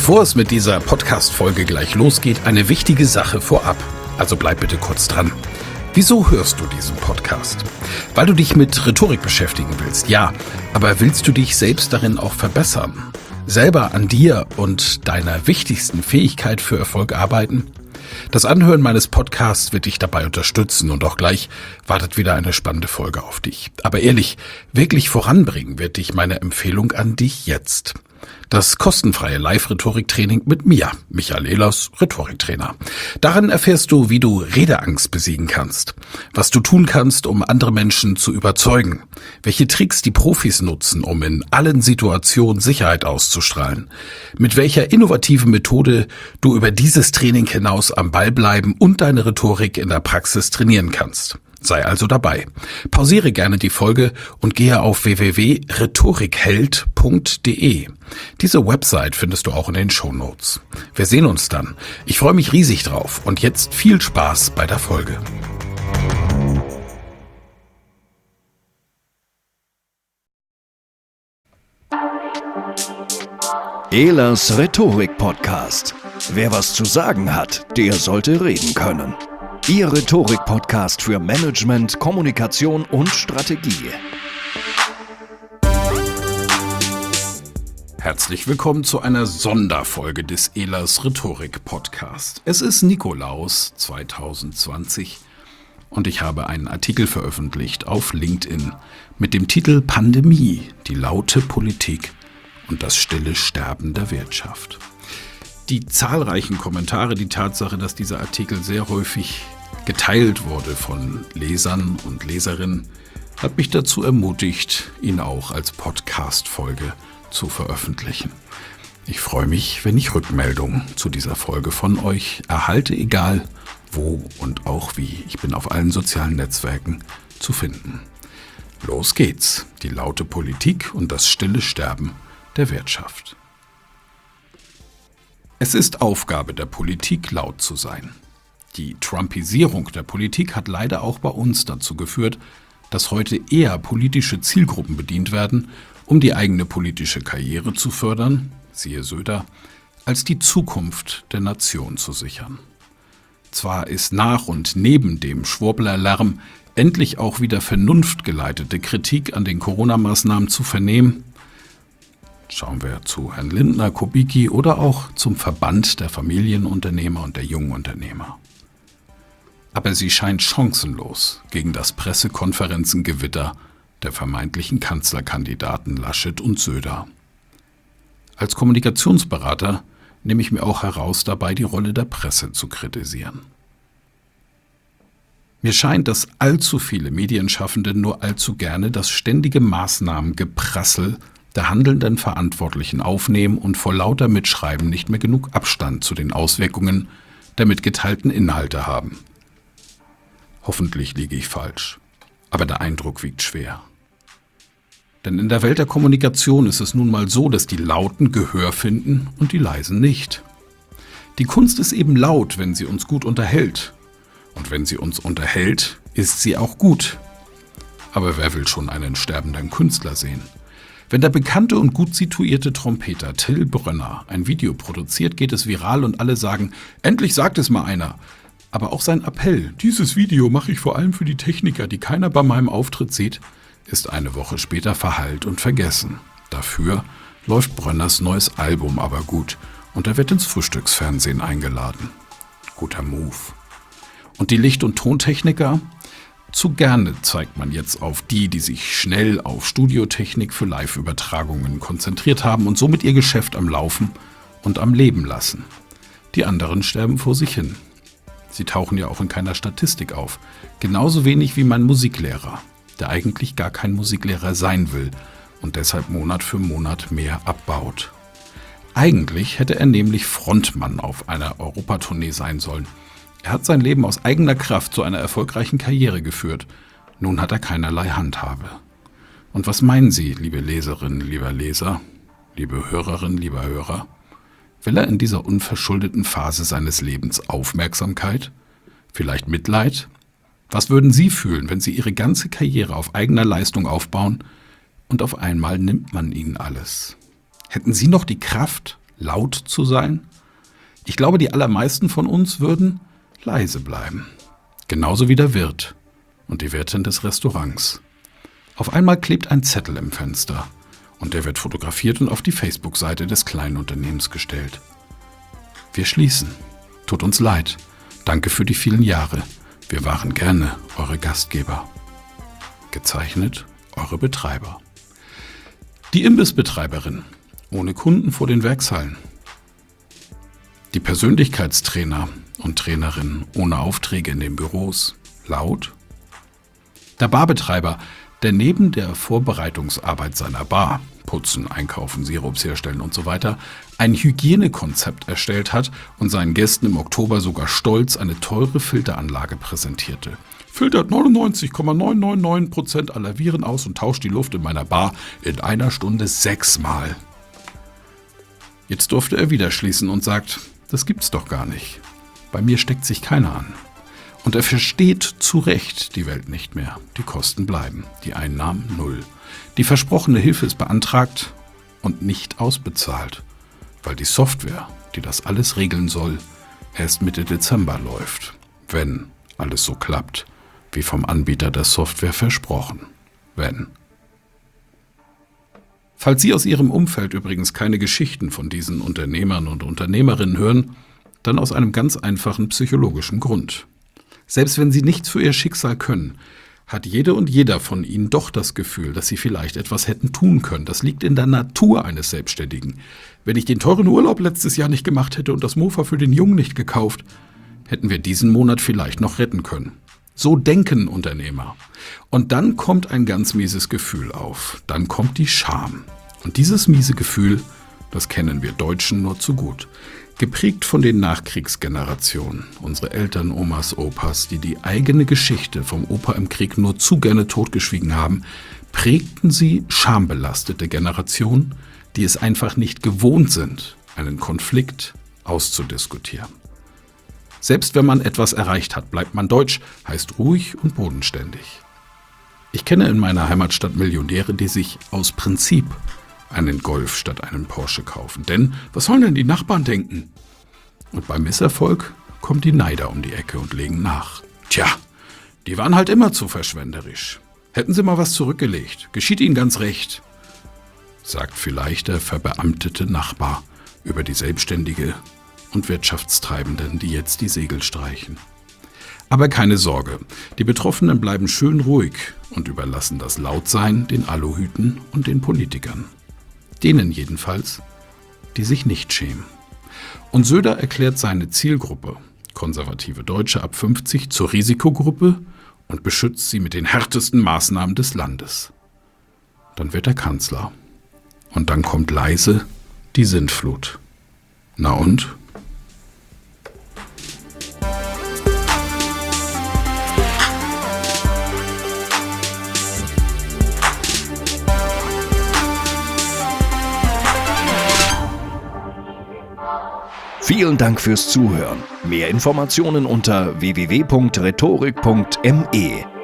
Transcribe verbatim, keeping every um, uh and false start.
Bevor es mit dieser Podcast-Folge gleich losgeht, eine wichtige Sache vorab. Also bleib bitte kurz dran. Wieso hörst du diesen Podcast? Weil du dich mit Rhetorik beschäftigen willst, ja. Aber willst du dich selbst darin auch verbessern? Selber an dir und deiner wichtigsten Fähigkeit für Erfolg arbeiten? Das Anhören meines Podcasts wird dich dabei unterstützen und auch gleich wartet wieder eine spannende Folge auf dich. Aber ehrlich, wirklich voranbringen wird dich meine Empfehlung an dich jetzt. Das kostenfreie Live-Rhetorik-Training mit mir, Michael Ehlers, Rhetoriktrainer. Darin erfährst du, wie du Redeangst besiegen kannst, was du tun kannst, um andere Menschen zu überzeugen, welche Tricks die Profis nutzen, um in allen Situationen Sicherheit auszustrahlen, mit welcher innovativen Methode du über dieses Training hinaus am Ball bleiben und deine Rhetorik in der Praxis trainieren kannst. Sei also dabei. Pausiere gerne die Folge und gehe auf w w w punkt rhetorikheld punkt d e. Diese Website findest du auch in den Shownotes. Wir sehen uns dann. Ich freue mich riesig drauf und jetzt viel Spaß bei der Folge. Ehlers Rhetorik-Podcast. Wer was zu sagen hat, der sollte reden können. Ihr Rhetorik-Podcast für Management, Kommunikation und Strategie. Herzlich willkommen zu einer Sonderfolge des Ehlers Rhetorik-Podcast. Es ist Nikolaus zwanzig zwanzig und ich habe einen Artikel veröffentlicht auf LinkedIn mit dem Titel Pandemie, die laute Politik und das stille Sterben der Wirtschaft. Die zahlreichen Kommentare, die Tatsache, dass dieser Artikel sehr häufig geteilt wurde von Lesern und Leserinnen, hat mich dazu ermutigt, ihn auch als Podcast-Folge zu veröffentlichen. Ich freue mich, wenn ich Rückmeldungen zu dieser Folge von euch erhalte, egal wo und auch wie. Ich bin auf allen sozialen Netzwerken zu finden. Los geht's, die laute Politik und das stille Sterben der Wirtschaft. Es ist Aufgabe der Politik, laut zu sein. Die Trumpisierung der Politik hat leider auch bei uns dazu geführt, dass heute eher politische Zielgruppen bedient werden, um die eigene politische Karriere zu fördern, siehe Söder, als die Zukunft der Nation zu sichern. Zwar ist nach und neben dem Schwurblerlärm endlich auch wieder vernunftgeleitete Kritik an den Corona-Maßnahmen zu vernehmen. Schauen wir zu Herrn Lindner, Kubicki oder auch zum Verband der Familienunternehmer und der jungen Unternehmer. Aber sie scheint chancenlos gegen das Pressekonferenzengewitter der vermeintlichen Kanzlerkandidaten Laschet und Söder. Als Kommunikationsberater nehme ich mir auch heraus, dabei die Rolle der Presse zu kritisieren. Mir scheint, dass allzu viele Medienschaffende nur allzu gerne das ständige Maßnahmengeprassel der handelnden Verantwortlichen aufnehmen und vor lauter Mitschreiben nicht mehr genug Abstand zu den Auswirkungen der mitgeteilten Inhalte haben. Hoffentlich liege ich falsch, aber der Eindruck wiegt schwer. Denn in der Welt der Kommunikation ist es nun mal so, dass die Lauten Gehör finden und die Leisen nicht. Die Kunst ist eben laut, wenn sie uns gut unterhält. Und wenn sie uns unterhält, ist sie auch gut. Aber wer will schon einen sterbenden Künstler sehen? Wenn der bekannte und gut situierte Trompeter Till Brönner ein Video produziert, geht es viral und alle sagen, endlich sagt es mal einer. Aber auch sein Appell, dieses Video mache ich vor allem für die Techniker, die keiner bei meinem Auftritt sieht, ist eine Woche später verhallt und vergessen. Dafür läuft Brönners neues Album aber gut und er wird ins Frühstücksfernsehen eingeladen. Guter Move. Und die Licht- und Tontechniker? Zu gerne zeigt man jetzt auf die, die sich schnell auf Studiotechnik für Live-Übertragungen konzentriert haben und somit ihr Geschäft am Laufen und am Leben lassen. Die anderen sterben vor sich hin. Sie tauchen ja auch in keiner Statistik auf. Genauso wenig wie mein Musiklehrer, der eigentlich gar kein Musiklehrer sein will und deshalb Monat für Monat mehr abbaut. Eigentlich hätte er nämlich Frontmann auf einer Europatournee sein sollen. Er hat sein Leben aus eigener Kraft zu einer erfolgreichen Karriere geführt. Nun hat er keinerlei Handhabe. Und was meinen Sie, liebe Leserinnen, lieber Leser, liebe Hörerinnen, lieber Hörer? Will er in dieser unverschuldeten Phase seines Lebens Aufmerksamkeit? Vielleicht Mitleid? Was würden Sie fühlen, wenn Sie Ihre ganze Karriere auf eigener Leistung aufbauen und auf einmal nimmt man Ihnen alles? Hätten Sie noch die Kraft, laut zu sein? Ich glaube, die allermeisten von uns würden leise bleiben. Genauso wie der Wirt und die Wirtin des Restaurants. Auf einmal klebt ein Zettel im Fenster und der wird fotografiert und auf die Facebook-Seite des kleinen Unternehmens gestellt. Wir schließen. Tut uns leid. Danke für die vielen Jahre. Wir waren gerne eure Gastgeber. Gezeichnet eure Betreiber. Die Imbissbetreiberin. Ohne Kunden vor den Werkshallen. Die Persönlichkeitstrainer und Trainerinnen ohne Aufträge in den Büros. Laut. Der Barbetreiber, der neben der Vorbereitungsarbeit seiner Bar, putzen, einkaufen, Sirups herstellen und so weiter, ein Hygienekonzept erstellt hat und seinen Gästen im Oktober sogar stolz eine teure Filteranlage präsentierte. Filtert neunundneunzig Komma neunhundertneunundneunzig Prozent aller Viren aus und tauscht die Luft in meiner Bar in einer Stunde sechsmal. Jetzt durfte er wieder schließen und sagt, das gibt's doch gar nicht. Bei mir steckt sich keiner an. Und er versteht zu Recht die Welt nicht mehr. Die Kosten bleiben, die Einnahmen null. Die versprochene Hilfe ist beantragt und nicht ausbezahlt, weil die Software, die das alles regeln soll, erst Mitte Dezember läuft, wenn alles so klappt, wie vom Anbieter der Software versprochen. Wenn. Falls Sie aus Ihrem Umfeld übrigens keine Geschichten von diesen Unternehmern und Unternehmerinnen hören, dann aus einem ganz einfachen psychologischen Grund. Selbst wenn Sie nichts für Ihr Schicksal können, hat jede und jeder von Ihnen doch das Gefühl, dass Sie vielleicht etwas hätten tun können. Das liegt in der Natur eines Selbstständigen. Wenn ich den teuren Urlaub letztes Jahr nicht gemacht hätte und das Mofa für den Jungen nicht gekauft, hätten wir diesen Monat vielleicht noch retten können. So denken Unternehmer. Und dann kommt ein ganz mieses Gefühl auf. Dann kommt die Scham. Und dieses miese Gefühl, das kennen wir Deutschen nur zu gut. Geprägt von den Nachkriegsgenerationen, unsere Eltern, Omas, Opas, die die eigene Geschichte vom Opa im Krieg nur zu gerne totgeschwiegen haben, prägten sie schambelastete Generationen, die es einfach nicht gewohnt sind, einen Konflikt auszudiskutieren. Selbst wenn man etwas erreicht hat, bleibt man deutsch, heißt ruhig und bodenständig. Ich kenne in meiner Heimatstadt Millionäre, die sich aus Prinzip einen Golf statt einen Porsche kaufen. Denn was sollen denn die Nachbarn denken? Und beim Misserfolg kommen die Neider um die Ecke und legen nach. Tja, die waren halt immer zu verschwenderisch. Hätten sie mal was zurückgelegt, geschieht ihnen ganz recht, sagt vielleicht der verbeamtete Nachbar über die Selbstständige und Wirtschaftstreibenden, die jetzt die Segel streichen. Aber keine Sorge, die Betroffenen bleiben schön ruhig und überlassen das Lautsein den Aluhüten und den Politikern. Denen jedenfalls, die sich nicht schämen. Und Söder erklärt seine Zielgruppe, konservative Deutsche ab fünfzig, zur Risikogruppe und beschützt sie mit den härtesten Maßnahmen des Landes. Dann wird er Kanzler. Und dann kommt leise die Sintflut. Na und? Vielen Dank fürs Zuhören. Mehr Informationen unter w w w punkt rhetorik punkt m e.